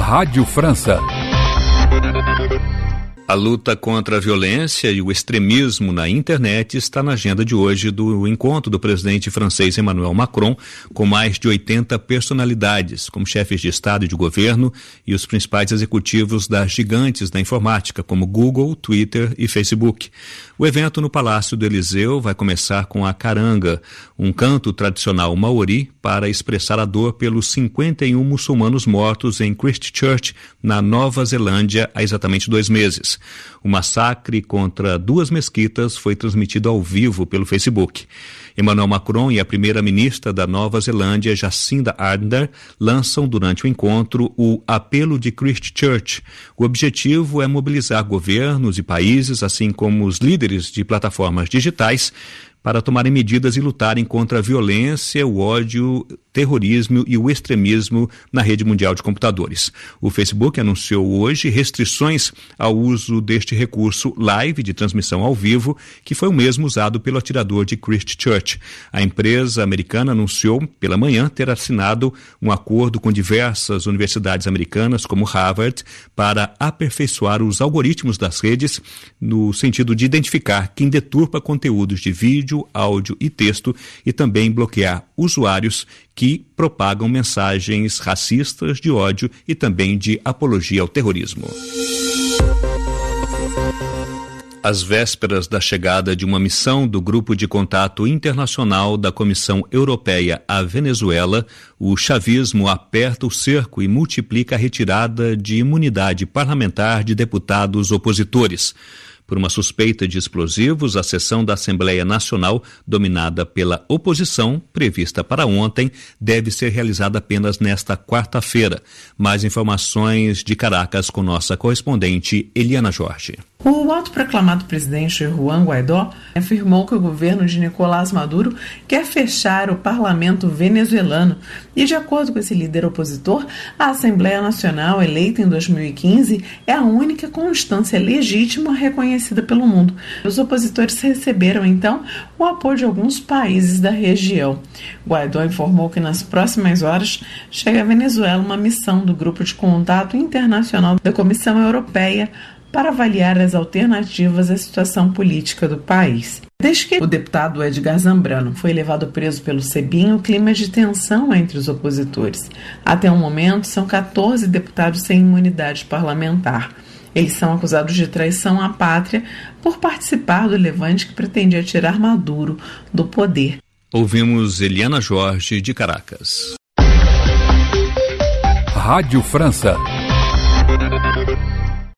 Rádio França. A luta contra a violência e o extremismo na internet está na agenda de hoje do encontro do presidente francês Emmanuel Macron com mais de 80 personalidades, como chefes de Estado e de governo e os principais executivos das gigantes da informática, como Google, Twitter e Facebook. O evento no Palácio do Eliseu vai começar com a caranga, um canto tradicional maori para expressar a dor pelos 51 muçulmanos mortos em Christchurch, na Nova Zelândia, há exatamente 2 meses. O massacre contra 2 mesquitas foi transmitido ao vivo pelo Facebook. Emmanuel Macron e a primeira-ministra da Nova Zelândia, Jacinda Ardern, lançam durante o encontro o Apelo de Christchurch. O objetivo é mobilizar governos e países, assim como os líderes de plataformas digitais, para tomarem medidas e lutarem contra a violência, o ódio, terrorismo e o extremismo na rede mundial de computadores. O Facebook anunciou hoje restrições ao uso deste recurso live de transmissão ao vivo, que foi o mesmo usado pelo atirador de Christchurch. A empresa americana anunciou pela manhã ter assinado um acordo com diversas universidades americanas, como Harvard, para aperfeiçoar os algoritmos das redes no sentido de identificar quem deturpa conteúdos de vídeo, áudio e texto e também bloquear usuários que propagam mensagens racistas, de ódio e também de apologia ao terrorismo. Às vésperas da chegada de uma missão do Grupo de Contato Internacional da Comissão Europeia à Venezuela, o chavismo aperta o cerco e multiplica a retirada de imunidade parlamentar de deputados opositores. Por uma suspeita de explosivos, a sessão da Assembleia Nacional, dominada pela oposição, prevista para ontem, deve ser realizada apenas nesta quarta-feira. Mais informações de Caracas com nossa correspondente Eliana Jorge. O autoproclamado presidente Juan Guaidó afirmou que o governo de Nicolás Maduro quer fechar o parlamento venezuelano e, de acordo com esse líder opositor, a Assembleia Nacional, eleita em 2015, é a única constância legítima reconhecida pelo mundo. Os opositores receberam, então, o apoio de alguns países da região. Guaidó informou que nas próximas horas chega à Venezuela uma missão do Grupo de Contato Internacional da Comissão Europeia para avaliar as alternativas à situação política do país. Desde que o deputado Edgar Zambrano foi levado preso pelo SEBIN, o clima é de tensão entre os opositores. Até o momento, são 14 deputados sem imunidade parlamentar. Eles são acusados de traição à pátria por participar do levante que pretendia tirar Maduro do poder. Ouvimos Eliana Jorge, de Caracas. Rádio França.